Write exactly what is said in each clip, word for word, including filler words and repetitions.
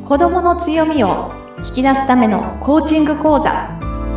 子どもの強みを引き出すためのコーチング講座。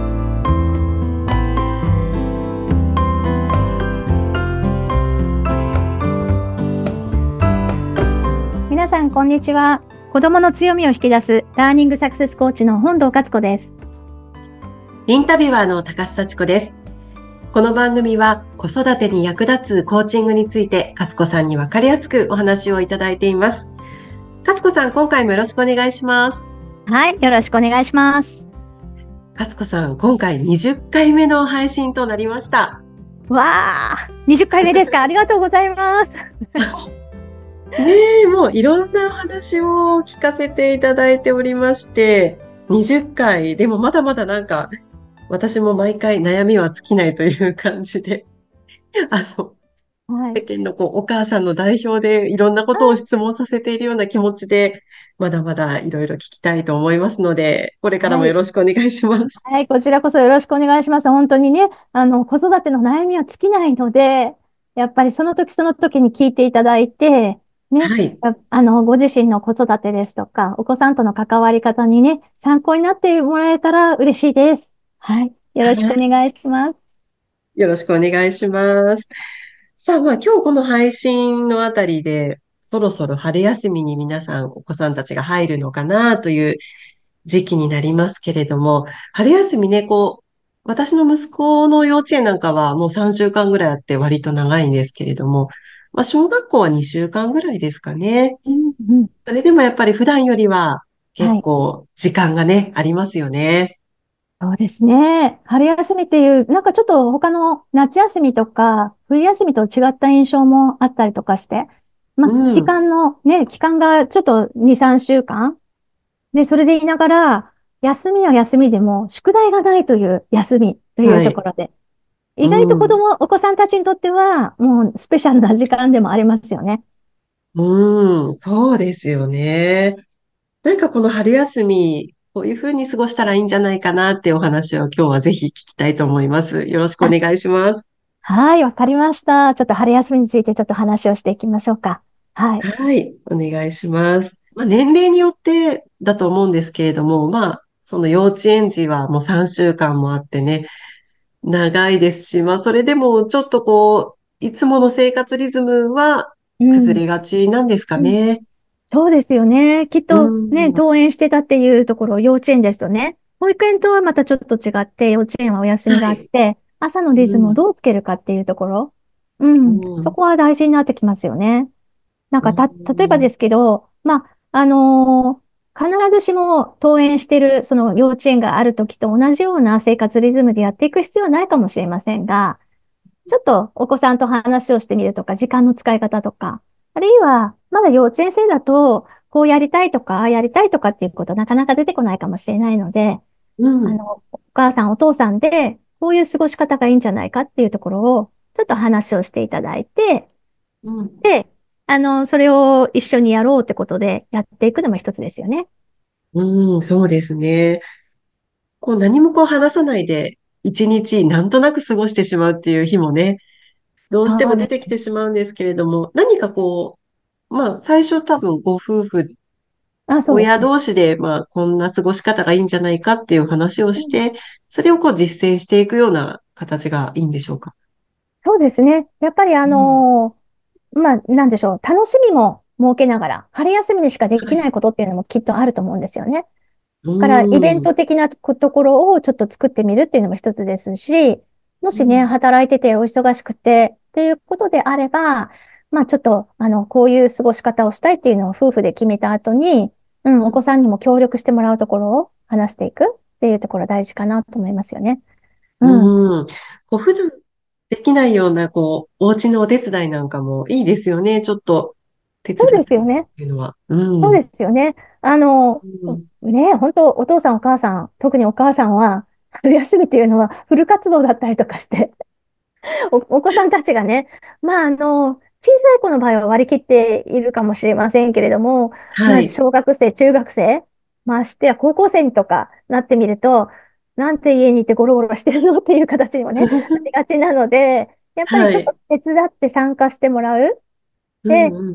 皆さんこんにちは。子どもの強みを引き出すラーニングサクセスコーチの本堂勝子です。 インタビュアーの高須幸子です。この番組は子育てに役立つコーチングについて勝子さんに分かりやすくお話をいただいています。勝子さん、今回もよろしくお願いします。 はい、よろしくお願いします。 勝子さん、今回にじゅっかいめの配信となりました。 わー、にじゅっかいめですか。ありがとうございます。 ねえ、もういろんなお話を聞かせていただいておりまして、にじゅっかい、でもまだまだなんか、私も毎回悩みは尽きないという感じで、あの、 はい、 世間のこうお母さんの代表でいろんなことを質問させているような気持ちで、まだまだいろいろ聞きたいと思いますので、これからもはい、 よろしくお願いします。 はい、こちらこそよろしくお願いします。本当にね、あの、子育ての悩みは尽きないので、やっぱりその時その時に聞いていただいて、ね、 はい。 ああの、ご自身の子育てですとか、お子さんとの関わり方にね、参考になってもらえたら嬉しいです。はい。よろしくおはい。 願いします。 よろしくお願いします。さあ、まあ今日この配信のあたりで、そろそろ春休みに皆さん、お子さんたちが入るのかなという時期になりますけれども、春休みね、こう、私の息子の幼稚園なんかはもうさんしゅうかんぐらいあって割と長いんですけれども、まあ小学校はにしゅうかんぐらいですかね。 うんうん。 それでもやっぱり普段よりは結はい。 構時間がね、ありますよね。 そうですね。春休みっていう、なんかちょっと他の夏休みとか冬休みと違った印象もあったりとかして、まうあ、期ん。 間のね、期間がちょっとに、さんしゅうかん。で、それでいながら、休みは休みでも、宿題がないという休みというはい。 ところで、 う意外と子ん。 供、お子さんたちにとっては、もうスペシャルな時間でもありますよね。 うん。そうですよね。なんかこの春休み、こういうふうに過ごしたらいいんじゃないかなっていうお話を今日はぜひ聞きたいと思います。よろしくおあ、 願いします。 はい、わかりました。ちょっと春休みについてちょっと話をしていきましょうか。はい。 はい。お願いします。まあ、年齢によってだと思うんですけれども、まあ、その幼稚園児はもうさんしゅうかんもあってね、長いですし、まあ、それでもちょっとこう、いつもの生活リズムはうん。 崩れがちなんですかうん。 ね。 そうですよね。きっうとね、 ん。 登園してたっていうところ、幼稚園ですとね、保育園とはまたちょっと違って、幼稚園はお休みがあっはい。 て、朝のリズムをうん。 どうつけるかっていうところ、ううん、そん。 こは大事になってきますよね。なんうかた、例えばでん。 すけど、まあ、あのー必ずしも登園してる、その幼稚園がある時と同じような生活リズムでやっていく必要はないかもしれませんが、ちょっとお子さんと話をしてみるとか、時間の使い方とか、あるいは、まだ幼稚園生だと、こうやりたいとか、ああやりたいとかっていうことなかなか出てこないかもしれないので、 うん。 あの、お母さん、お父さんで、こういう過ごし方がいいんじゃないかっていうところを、ちょっと話をしていただいて、 うん。 で、あの、それを一緒にやろうってことでやっていくのも一つですよね。 うん、そうですね。こう何もこう話さないで、一日なんとなく過ごしてしまうっていう日もね、どうしてもそうです。 出てきてしまうんですけれども、何かこう、まあ最初多分ご夫婦、 あ、そうですね。 親同士でまあこんな過ごし方がいいんじゃないかっていう話をうん。 して、それをこう実践していくような形がいいんでしょうか。 そうですね。やっぱりあうん。 のまあ、なんでしょう。楽しみも設けながら、春休みにしかではい。 きないことっていうのもきっとあると思うんですよね。 うだから、イベンん。 ト的なところをちょっと作ってみるっていうのも一つですし、もしね、 うん。 働いててお忙しくてっていうことであれば、まあちょっと、あの、こういう過ごし方をしたいっていうのを夫婦で決めた後に、うん、お子さんにも協力してもらうところを話していくっていうところ大事かなと思いますよね。うん。 うん。こう普段できないような、こう、お家のお手伝いなんかもいいですよね。ちょっと手そう伝ってあげるですよね。 っていうのは。うん。 そうですよね。あの、 うん。 ね、本当お父さんお母さん、特にお母さんは、春休みっていうのはフル活動だったりとかして、お、お子さんたちがね、まあ、あの、小さい子の場合は割り切っているかもしれませんけれども、まあ、 はい。 小学生、中学生、ましてや高校生にとかなってみると、なんて家にいてゴロゴロしてるのっていう形にもね、なりがちなので、やっぱりちょっとはい。 手伝って参加してもらう。 うで、 んうん。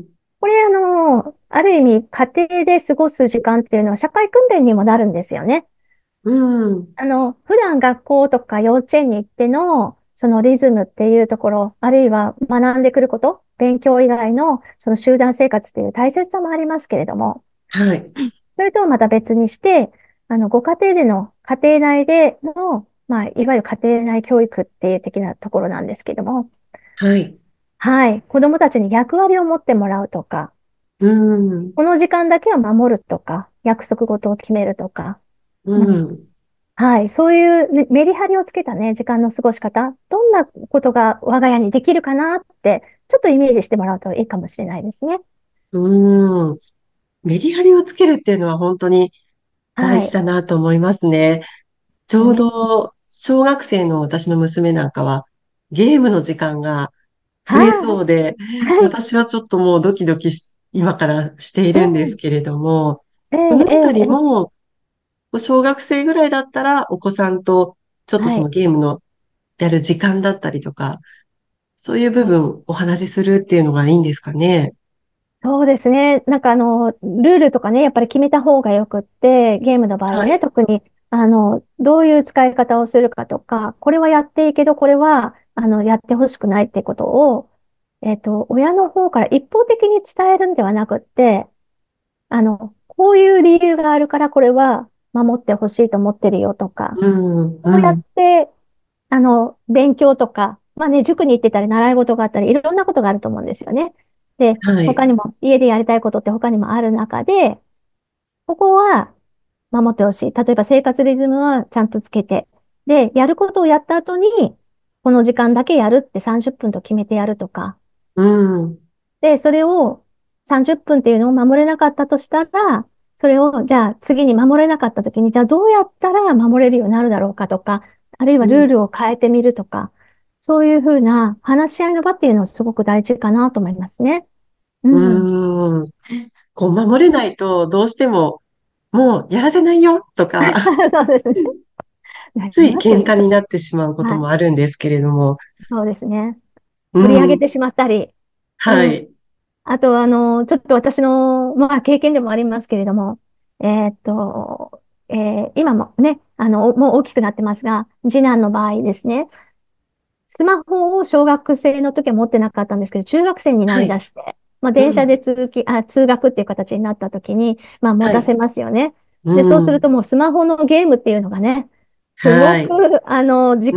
これ、あの、ある意味、家庭で過ごす時間っていうのは社会訓練にもなるんですよね。 うん。 あの、普段学校とか幼稚園に行っての、そのリズムっていうところ、あるいは学んでくること、勉強以外のその集団生活っていう大切さもありますけれども、 はい。 それとはまた別にして、あの、ご家庭での、家庭内での、まあ、いわゆる家庭内教育っていう的なところなんですけども、 はい。 はい。子供たちに役割を持ってもらうとか、 うん。 この時間だけは守るとか、約束事を決めるとか、 ううん。 ん。 はい。そういうねメリハリをつけたね、時間の過ごし方、どんなことが我が家にできるかなって、ちょっとイメージしてもらうといいかもしれないですね。 うん。メリハリをつけるっていうのは本当に大はい。 事だなと思いますね。ちょうね。 ど小学生の私の娘なんかはゲームの時間があ増えそうで、 あ、はい。 私はちょっともうドキドキし今からしているんですうん。 けれども、 ええ、えこのあたりえ、ええも小学生ぐらいだったらお子さんとちょっとそのはい。 ゲームのやる時間だったりとか、そういう部分お話しするっていうのがいいんですかね。 そうですね。なんかあの、ルールとかね、やっぱり決めた方がよくって、ゲームの場合はね、 はい。 特に、あの、どういう使い方をするかとか、これはやっていいけど、これは、あの、やってほしくないってことを、えっと、親の方から一方的に伝えるんではなくって、あの、こういう理由があるから、これは守ってほしいと思ってるよとか、 うん、 こうやっうん。 て、あの、勉強とか、まあね、塾に行ってたり、習い事があったり、いろんなことがあると思うんですよね。で、 はい。 他にも、家でやりたいことって他にもある中で、ここは守ってほしい。例えば生活リズムはちゃんとつけて。で、やることをやった後に、この時間だけやるってさんじゅっぷんと決めてやるとか。 うん、 で、それをさんじゅっぷんっぷんっていうのを守れなかったとしたら、それを、じゃあ次に守れなかった時に、じゃあどうやったら守れるようになるだろうかとか、あるいはうん、 ルールを変えてみるとか、そういうふうな話し合いの場っていうのはすごく大事かなと思いますね。うん。 うん。こう、守れないと、どうしても、もうやらせないよとか、 そうですね。なりついますよね。 喧嘩になってしまうことはい。 もあるんですけれども、 そうですね。 う取り上げん。 てしまったり。うん。 はい。 あと、あの、ちょっと私の、まあ、経験でもありますけれども、えーっと、えー今もね、あの、もう大きくなってますが、次男の場合ですね、スマホを小学生の時は持ってなかったんですけど、中学生になりはい。 だして、まあ、電車でうん。 通勤、あ、通学っていう形になった時に、まあ、持はい。 たせますよね。で、そううん。 するともうスマホのゲームっていうのがね、すごく、 はい。 あの、時うん。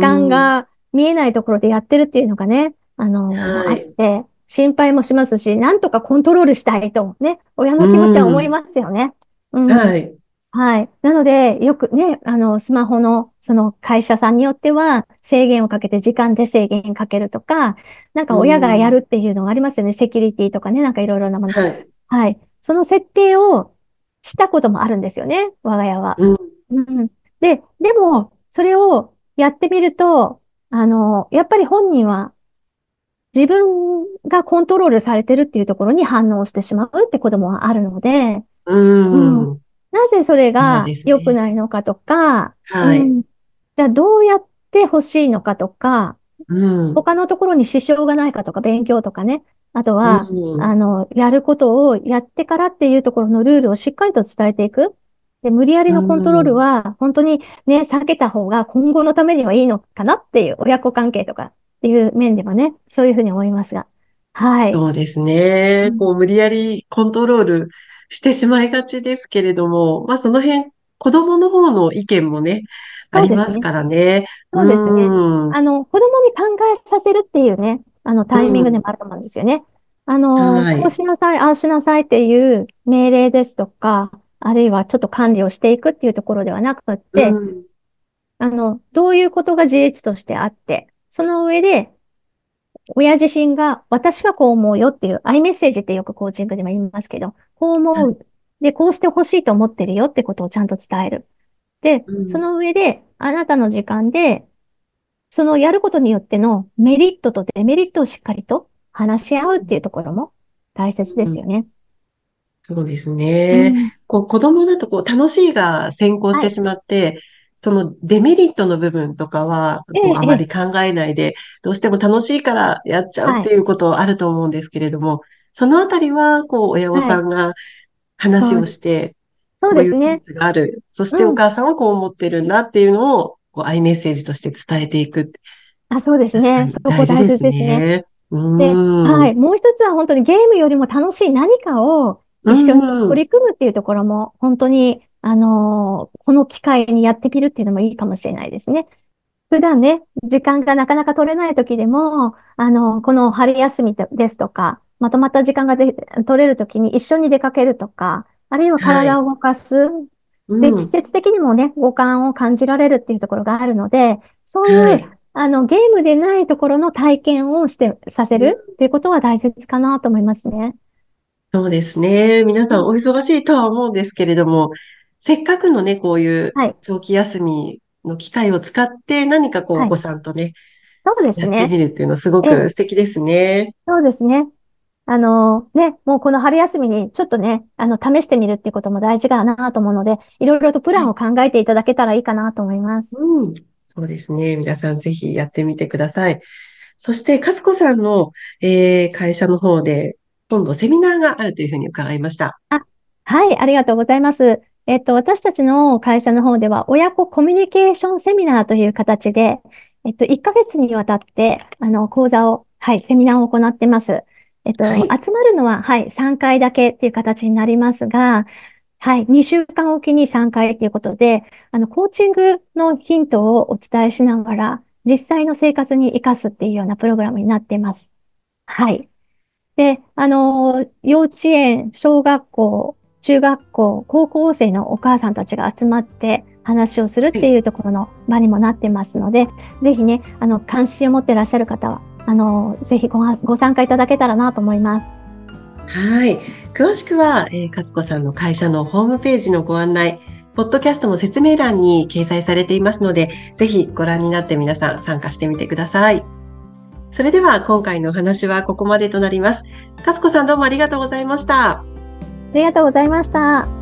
間が見えないところでやってるっていうのがね、あの、あっはい。 て、心配もしますし、なんとかコントロールしたいと、ね、親うの気持ちは思いん。 ますよね。うん。 はい。 はい。なので、よくね、あの、スマホの、その会社さんによっては、制限をかけて時間で制限かけるとか、なんかう親がやん。 るっていうのがありますよね。セキュリティとかね、なんかいろいろなもの。 はい。 はい。その設定をしたこともあるんですよね、我が家は。 うん。 うん。で、でも、それをやってみると、あの、やっぱり本人は自分がコントロールされてるっていうところに反応してしまうってこともあるので、 ううん。 ん。 なぜそれそうが良くですね。 ないのかとか、うはい。 ん。じゃあどうやって欲しいのかとか、 うん。 他のところに支障がないかとか、勉強とかね。あとうは、あん。 の、やることをやってからっていうところのルールをしっかりと伝えていく。で、無理やりうのコントロールん。 は、本当にね、避けた方が今後のためにはいいのかなっていう、親子関係とかっていう面でもね、そういうふうに思いますが。はい。 そうですね。 うん、 こう、無理やりコントロールしてしまいがちですけれども、まあ、その辺、子供の方の意見もね、ありますそうですね。 からね。うそうですね。 ーん。 あの、子供に考えさせるっていうね、あの、 うタイミングでん。 もあると思うんですよね。あの、こうはい。 しなさい、ああしなさいっていう命令ですとか、あるいはちょっと管理をしていくっていうところではなくっうて、 ん。 あの、どういうことが事実としてあって、その上で、親自身が、私はこう思うよっていう、アイメッセージってよくコーチングでも言いますけど、こう思う。で、こうしてほしいと思ってるよってことをちゃんと伝える。で、そうん。 の上で、あなたの時間で、そのやることによってのメリットとデメリットをしっかりと話し合うっていうところも大切でうん。 すよね。 そうですね。 うん。 こう、子供だとこう、楽しいが先行しはい。 てしまって、そのデメリットの部分とかは、こう、 ええ、 あええ、 まり考えないで、どうしても楽しいからやっちゃうっはい。 ていうことあると思うんですけれども、 そのあたりは、こう、親御はい。 さんが話そう、 をして、 そうこういうケーですね。 スがある。そしてうん。 お母さんはこう思ってるんだっていうのを、こう、アイメッセージとして伝えていく。 あ、そうですね。 確かにそこ大大事です切ですね。 ね。うで、 ーん。 はい。もう一つは本当にゲームよりも楽しい何かをう一緒にーん。 取り組むっていうところも、本当に、あのーこの機会にやってみるっていうのもいいかもしれないですね。普段ね、時間がなかなか取れない時でも、あの、この春休みですとか、まとまった時間がで取れる時に一緒に出かけるとか、あるいははい。 体を動かす。で、季うん。 節的にもね、五感を感じられるっていうところがあるので、そういう、 はい。 あの、ゲームでないところの体験をして、させうん、 るっていうことは大切かなと思いますね。 そうですね。皆さんおうん。 忙しいとは思うんですけれども、せっかくのね、こういうはい。 長期休みの機会を使って何かこうお子はい。 さんとね、 そうですやってね。 みるっていうのすごええ、 く素敵ですね。 そうですね。あのね、もうこの春休みにちょっとね、あの、試してみるっていうことも大事かなと思うので、いろいろとプはい。 ランを考えていただけたらいいかなと思います。 うん。そうですね。皆さんぜひやってみてください。そして、かつこさんの、えー会社の方で、今度セミナーがあるというふうに伺いました。 あ、はい、ありがとうございます。えっと、私たちの会社の方では、親子コミュニケーションセミナーという形で、えっと、いっかげつにわたって、あの、講座を、はい、セミナーを行ってます。えっと、 はい。 集まるのは、はい、さんかいだけっていう形になりますが、はい、にしゅうかんおきにさんかいということで、あの、コーチングのヒントをお伝えしながら、実際の生活に活かすっていうようなプログラムになっています。はい。で、あの、幼稚園、小学校、中学校、高校生のお母さんたちが集まって話をするっはい。 ていうところの場にもなってますので、ぜひね、あの、関心を持っていらっしゃる方は、あの、ぜひごがご参加いただけたらなと思います。 はい。詳しくは、えー、かつこさんの会社のホームページのご案内、ポッドキャストの説明欄に掲載されていますので、ぜひご覧になって皆さん参加してみてください。それでは今回のお話はここまでとなります。かつこさんどうもありがとうございました。 ありがとうございました。